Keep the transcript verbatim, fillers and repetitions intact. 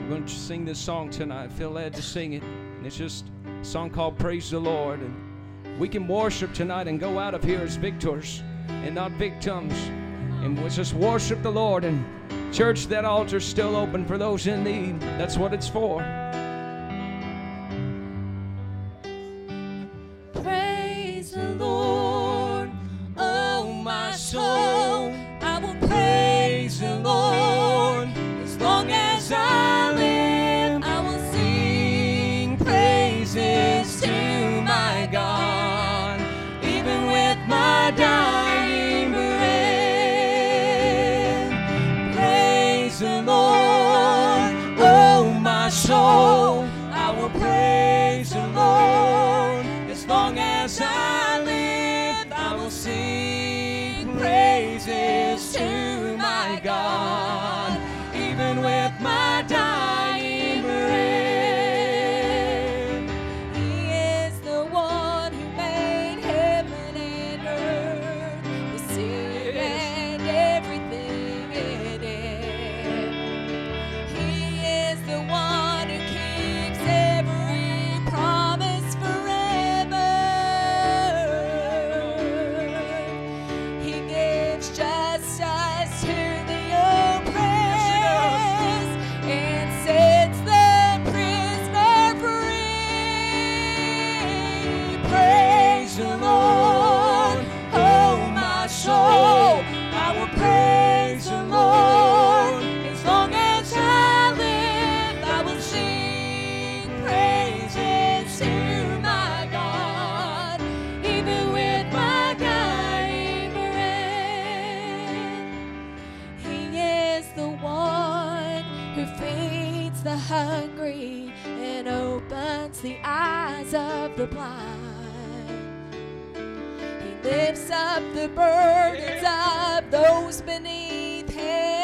We're going to sing this song tonight. I feel led to sing it. And it's just a song called Praise the Lord. And we can worship tonight and go out of here as victors and not victims. And we'll just worship the Lord. And church, that altar's still open for those in need. That's what it's for. Praise the Lord, oh my soul. I will praise the Lord as long as I live. I will sing praises to my God, even with my dying breath. Praise the Lord, oh my soul. I will praise the Lord as long as I live. I will sing praises to my God, even with my dying breath. He is the one who made heaven and earth, the sea and everything in it. He is the one who keeps every promise forever. He gives justice to the oppressed and sets the prisoner free. Praise the Lord, oh my soul. I will praise the Lord as long as I live. I will sing praises to my God, even with my dying breath. He is the one who feeds the hungry and opens the eyes of the blind. He lifts up the burdens of those beneath him.